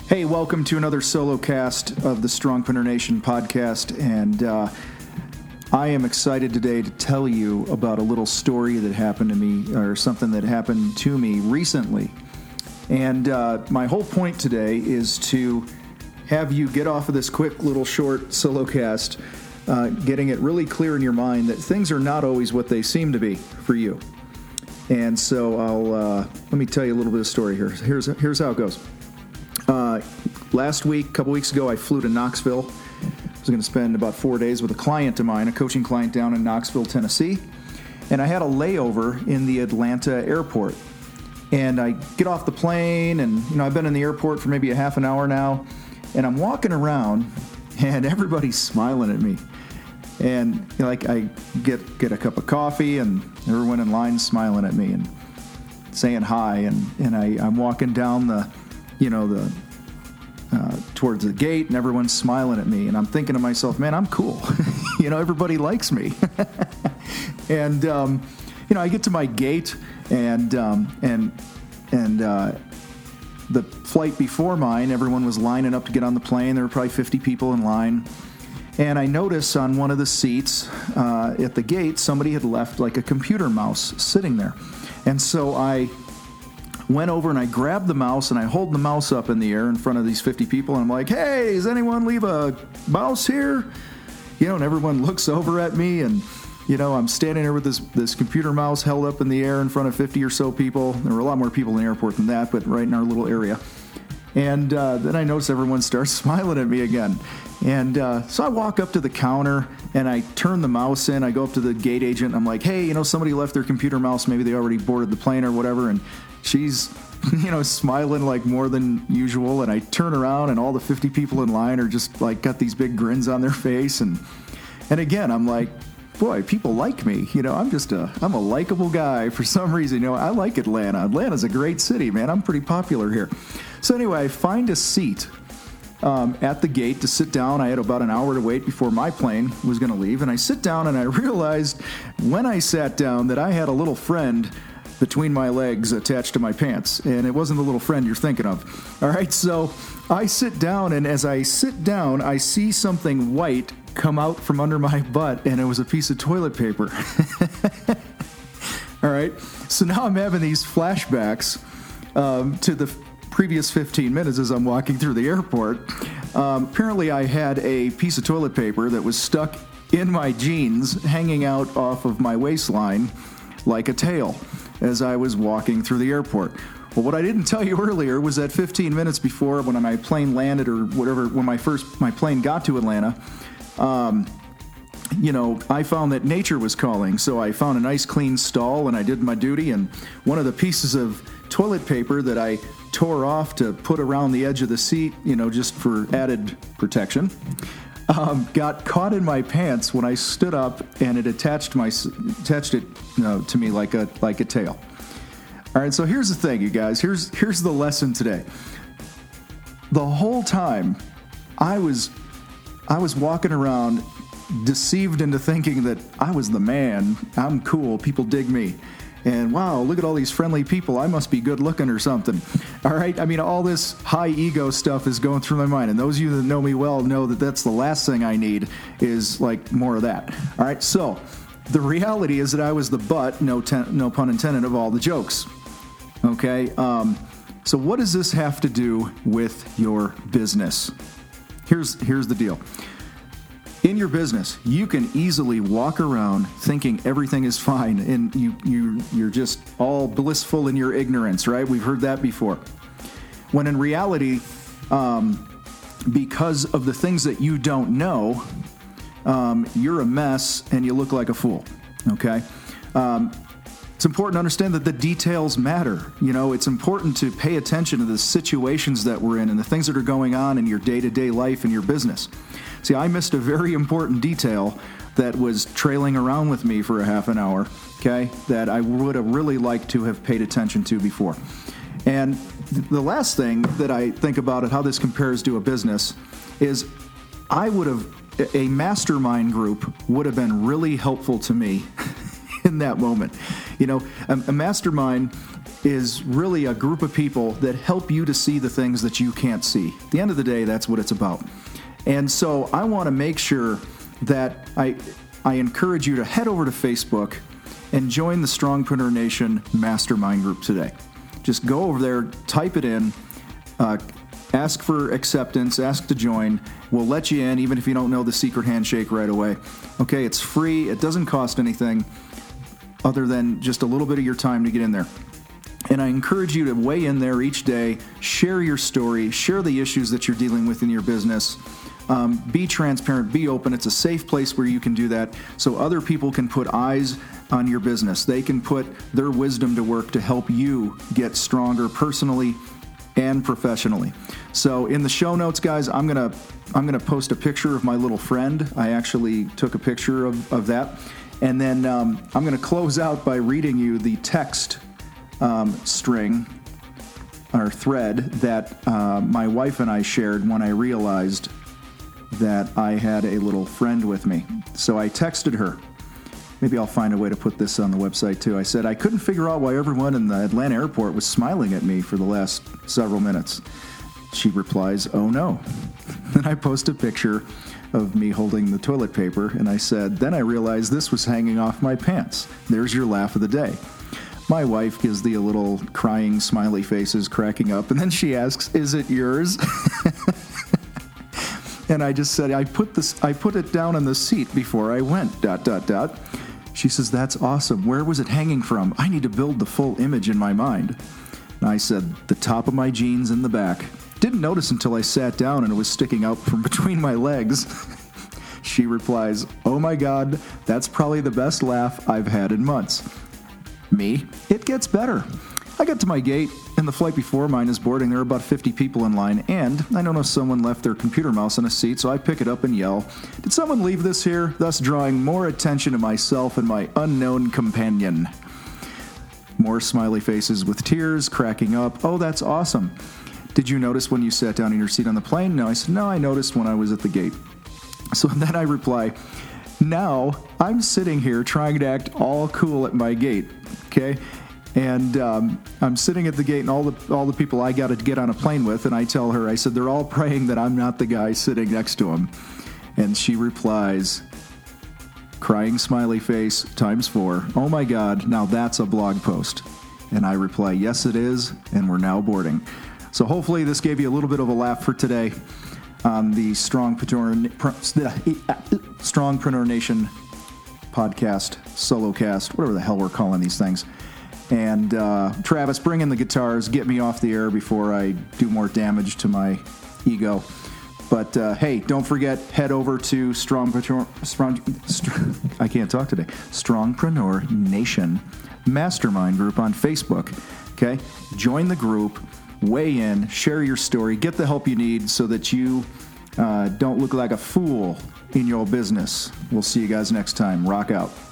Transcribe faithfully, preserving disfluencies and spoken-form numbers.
Hey, welcome to another solo cast of the Strongpreneur Nation podcast, and uh, I am excited today to tell you about a little story that happened to me, or something that happened to me recently. And uh, my whole point today is to have you get off of this quick little short solo cast, uh, getting it really clear in your mind that things are not always what they seem to be for you. And so I'll uh, let me tell you a little bit of story here. Here's here's how it goes. Uh, last week, a couple weeks ago, I flew to Knoxville. I was going to spend about four days with a client of mine, a coaching client down in Knoxville, Tennessee. And I had a layover in the Atlanta airport. And I get off the plane, and you know I've been in the airport for maybe a half an hour now, and I'm walking around, and everybody's smiling at me. And you know, like I get get a cup of coffee, and everyone in line smiling at me and saying hi. And and I, I'm walking down the you know, the uh, towards the gate, and everyone's smiling at me, and I'm thinking to myself, man, I'm cool. you know, everybody likes me. and um, you know, I get to my gate, and um, and and uh, the flight before mine, everyone was lining up to get on the plane. There were probably fifty people in line, and I notice on one of the seats uh, at the gate, somebody had left like a computer mouse sitting there, and so I went over and I grabbed the mouse and I hold the mouse up in the air in front of these fifty people, and I'm like, hey, does anyone leave a mouse here? You know, and everyone looks over at me, and, you know, I'm standing there with this, this computer mouse held up in the air in front of fifty or so people. There were a lot more people in the airport than that, but right in our little area. And uh, then I notice everyone starts smiling at me again. And uh, so I walk up to the counter and I turn the mouse in. I go up to the gate agent. I'm like, hey, you know, somebody left their computer mouse. Maybe they already boarded the plane or whatever. And she's, you know, smiling like more than usual. And I turn around and all the fifty people in line are just like got these big grins on their face. And and again, I'm like, boy, people like me. You know, I'm just a, I'm a likable guy for some reason. You know, I like Atlanta. Atlanta's a great city, man. I'm pretty popular here. So anyway, I find a seat um, at the gate to sit down. I had about an hour to wait before my plane was going to leave. And I sit down and I realized when I sat down that I had a little friend between my legs attached to my pants. And it wasn't the little friend you're thinking of. All right, so I sit down, and as I sit down, I see something white come out from under my butt, and it was a piece of toilet paper. All right, so now I'm having these flashbacks um, to the previous fifteen minutes as I'm walking through the airport. Um, apparently, I had a piece of toilet paper that was stuck in my jeans, hanging out off of my waistline like a tail as I was walking through the airport. Well, what I didn't tell you earlier was that fifteen minutes before, when my plane landed, or whatever, when my first my plane got to Atlanta, um, you know, I found that nature was calling. So I found a nice clean stall, and I did my duty. And one of the pieces of toilet paper that I tore off to put around the edge of the seat, you know, just for added protection, um, got caught in my pants when I stood up, and it attached my attached it you know, to me like a like a tail. All right, so here's the thing, you guys. Here's here's the lesson today. The whole time, I was I was walking around deceived into thinking that I was the man. I'm cool. People dig me. And wow, look at all these friendly people. I must be good looking or something. All right. I mean, all this high ego stuff is going through my mind. And those of you that know me well know that that's the last thing I need is like more of that. All right. So the reality is that I was the butt, no, ten, no pun intended, of all the jokes. Okay. Um, so what does this have to do with your business? Here's, here's the deal. In your business, you can easily walk around thinking everything is fine, and you, you, you're just all blissful in your ignorance, right? We've heard that before. When in reality, um, because of the things that you don't know, um, you're a mess and you look like a fool, okay? Um, it's important to understand that the details matter. You know, it's important to pay attention to the situations that we're in and the things that are going on in your day-to-day life and your business. See, I missed a very important detail that was trailing around with me for a half an hour, okay, that I would have really liked to have paid attention to before. And th- the last thing that I think about it, how this compares to a business, is I would have, a mastermind group would have been really helpful to me in that moment. You know, a, a mastermind is really a group of people that help you to see the things that you can't see. At the end of the day, that's what it's about. And so I want to make sure that I I encourage you to head over to Facebook and join the Strongpreneur Nation Mastermind group today. Just go over there, type it in, uh, ask for acceptance, ask to join. We'll let you in even if you don't know the secret handshake right away. Okay, it's free. It doesn't cost anything other than just a little bit of your time to get in there. And I encourage you to weigh in there each day, share your story, share the issues that you're dealing with in your business. Um, be transparent, be open. It's a safe place where you can do that so other people can put eyes on your business. They can put their wisdom to work to help you get stronger personally and professionally. So in the show notes, guys, I'm gonna I'm gonna post a picture of my little friend. I actually took a picture of, of that. And then um, I'm gonna close out by reading you the text um, string or thread that uh, my wife and I shared when I realized that I had a little friend with me. So I texted her. Maybe I'll find a way to put this on the website too. I said, I couldn't figure out why everyone in the Atlanta airport was smiling at me for the last several minutes. She replies, oh no. Then I post a picture of me holding the toilet paper, and I said, then I realized this was hanging off my pants. There's your laugh of the day. My wife gives the little crying smiley faces, cracking up, and then she asks, is it yours? And I just said, I put this, I put it down on the seat before I went, dot, dot, dot. She says, that's awesome. Where was it hanging from? I need to build the full image in my mind. And I said, the top of my jeans in the back. Didn't notice until I sat down and it was sticking out from between my legs. She replies, oh my God, that's probably the best laugh I've had in months. Me, it gets better. I got to my gate, and the flight before mine is boarding. There are about fifty people in line, and I don't know if someone left their computer mouse in a seat, so I pick it up and yell, did someone leave this here? Thus drawing more attention to myself and my unknown companion. More smiley faces with tears, cracking up. Oh, that's awesome. Did you notice when you sat down in your seat on the plane? No, I said, no, I noticed when I was at the gate. So then I reply, now I'm sitting here trying to act all cool at my gate, okay? And um, I'm sitting at the gate, and all the all the people I got to get on a plane with, and I tell her, I said, they're all praying that I'm not the guy sitting next to him. And she replies, crying smiley face times four, oh my God, now that's a blog post. And I reply, yes it is, and we're now boarding. So hopefully this gave you a little bit of a laugh for today on the Strongpreneur, Strongpreneur Nation podcast, solo cast, whatever the hell we're calling these things. And uh, Travis, bring in the guitars, get me off the air before I do more damage to my ego. But uh, hey, don't forget, head over to Strongpreneur, Strong, Strong, I can't talk today, Strongpreneur Nation Mastermind group on Facebook. Okay, join the group, weigh in, share your story, get the help you need so that you uh, don't look like a fool in your business. We'll see you guys next time. Rock out.